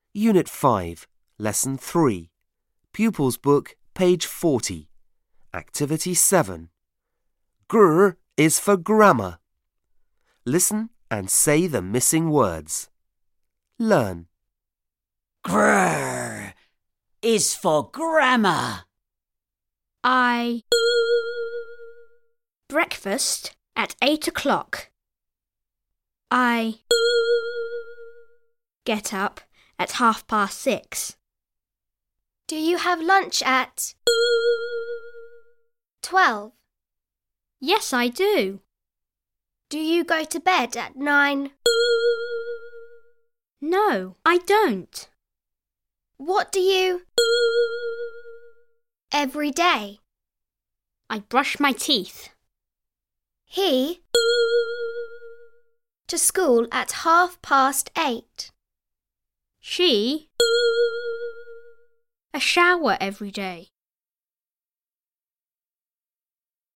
Unit 5, Lesson 3. Pupils Book, page 40. Activity 7. Gr is for grammar. Listen and say the missing words. Learn. Grr is for grammar. Breakfast at 8 o'clock. I get up at 6:30. Do you have lunch at 12? Yes, I do. Do you go to bed at 9? No, I don't. What do you every day? I brush my teeth. He to school at 8:30. She a shower every day.